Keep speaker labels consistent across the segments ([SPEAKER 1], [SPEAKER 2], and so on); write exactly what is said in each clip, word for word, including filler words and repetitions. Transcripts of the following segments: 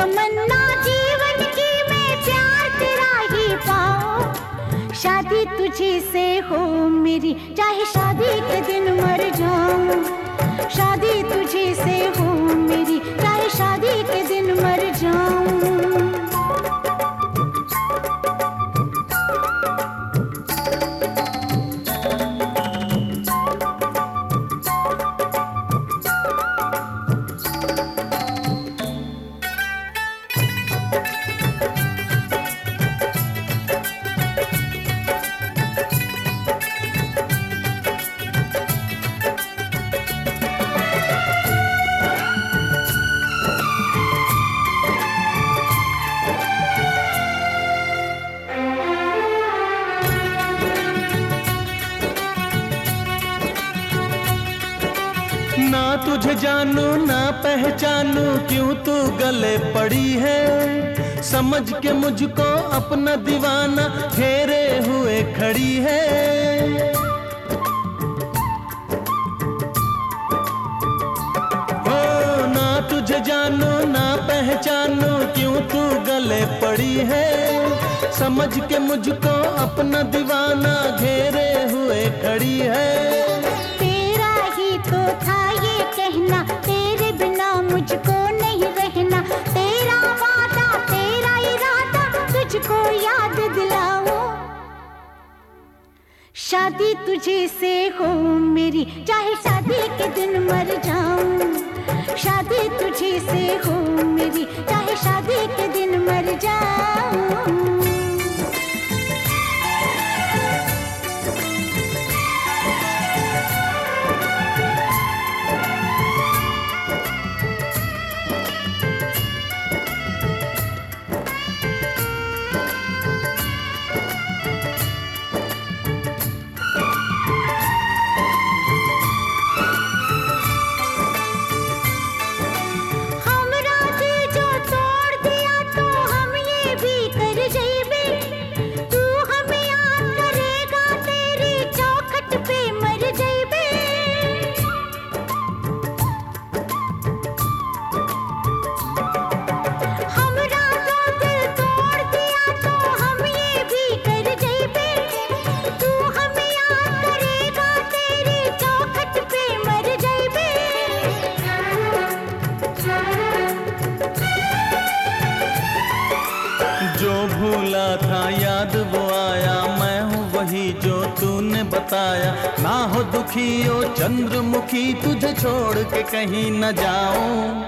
[SPEAKER 1] तमन्ना जीवन की मैं प्यार तेरा ही पाऊं। शादी तुझे से हो मेरी, चाहे शादी के दिन मर जाऊं। शादी तुझे से हो मेरी, चाहे शादी के दिन मर जाऊं।
[SPEAKER 2] ना तुझे जानू ना पहचानू, क्यों तू गले पड़ी है। समझ के मुझको अपना दीवाना घेरे हुए खड़ी है। हो ना तुझे जानू ना पहचानू, क्यों तू गले पड़ी है। समझ के मुझको अपना दीवाना घेरे हुए खड़ी है।
[SPEAKER 1] तेरा ही तो था ये कहना, तेरे बिना मुझको नहीं रहना। तेरा वादा तेरा इरादा, तुझको याद दिलाऊं। शादी तुझे से हो मेरी, चाहे शादी के दिन मर जाऊं। शादी तुझे से हो मेरी, चाहे शादी के दिन मर जाऊं।
[SPEAKER 2] जो भूला था याद वो आया, मैं हूँ वही जो तूने बताया। ना हो दुखी ओ चंद्रमुखी, तुझे छोड़ के कहीं न जाऊं।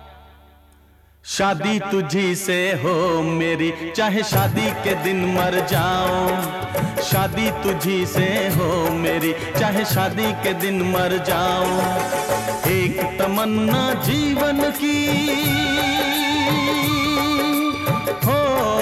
[SPEAKER 2] शादी तुझी से हो मेरी, चाहे शादी के दिन मर जाऊं। शादी तुझी से हो मेरी, चाहे शादी के दिन मर जाऊं। एक तमन्ना जीवन की हो,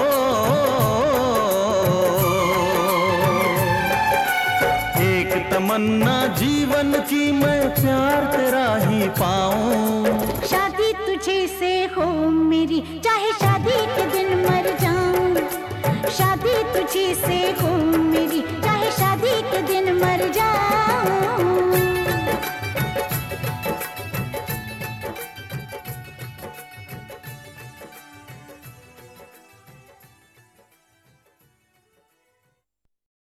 [SPEAKER 2] एक तमन्ना जीवन की मैं प्यार तेरा ही पाऊं।
[SPEAKER 1] शादी तुझे से हो मेरी, चाहे शादी के दिन मर जाऊं। शादी तुझे से हो